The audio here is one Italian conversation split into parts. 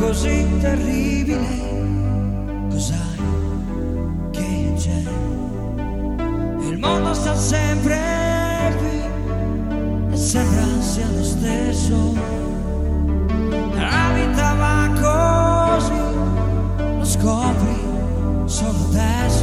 così terribile, cos'hai che c'è? Il mondo sta sempre qui e sembra sia lo stesso. La vita va così, lo scopri solo adesso.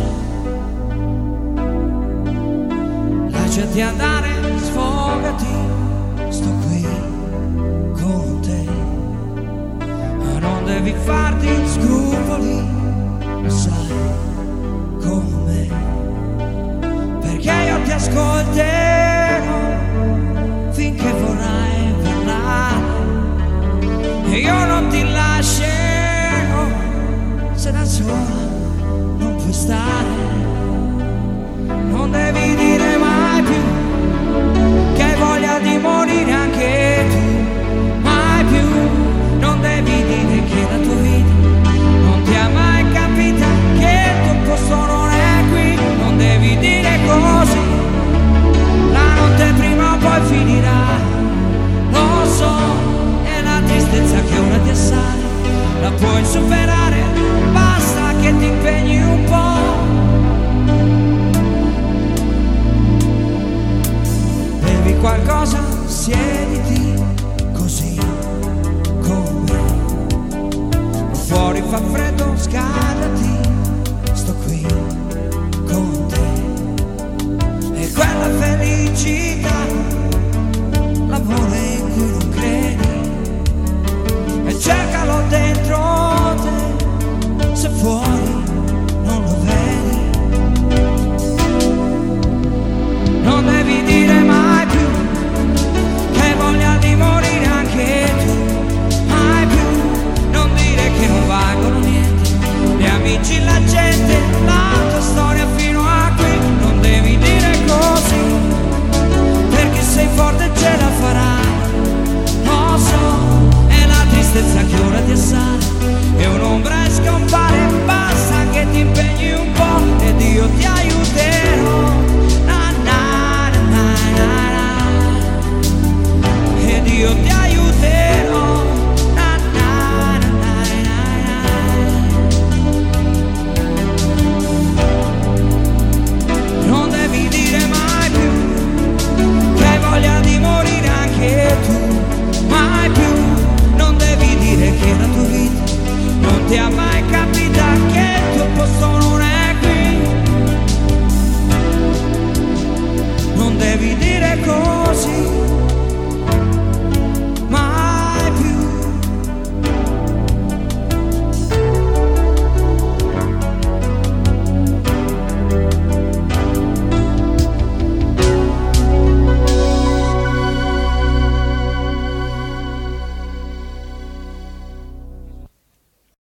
Lasciati andare, sfogati, sto qui con te. Ma non devi farti scrupoli, lo sai come me, perché io ti ascolterò finché vorrai parlare e io non ti lascerò se da sola non puoi stare. Non devi dire mai più che hai voglia di morire anche tu, mai più. Non devi dire che la tua vita non ti ha mai capita, che il tuo posto non è qui. Non devi dire così, la notte prima o poi finirà, lo so, è la tristezza che ora ti assale. La puoi superare, basta che ti impegni un po'. Bevi qualcosa, siediti così con me. Fuori fa freddo, scaldati, sto qui con te. E quella felicità, l'amore in cui non credi, e cercalo dentro te, se fuori non lo vedi. Non devi dire mai più che hai voglia di morire anche tu, mai più. Non dire che non valgono niente gli amici, la gente, la tua storia fino a qui. Non devi dire così, perché sei forte e ce la farai, lo so, è la tristezza che ora ti assale e un'ombra scompare, basta che ti impegni un po' ed io ti aiuterò, na na na na na, ed io ti aiuterò, na na na na na. Non devi dire mai più che hai voglia di morire anche tu, mai più. Non devi dire che la tua vita non ti ha mai capita, che il tuo posto non è qui. Non devi dire così,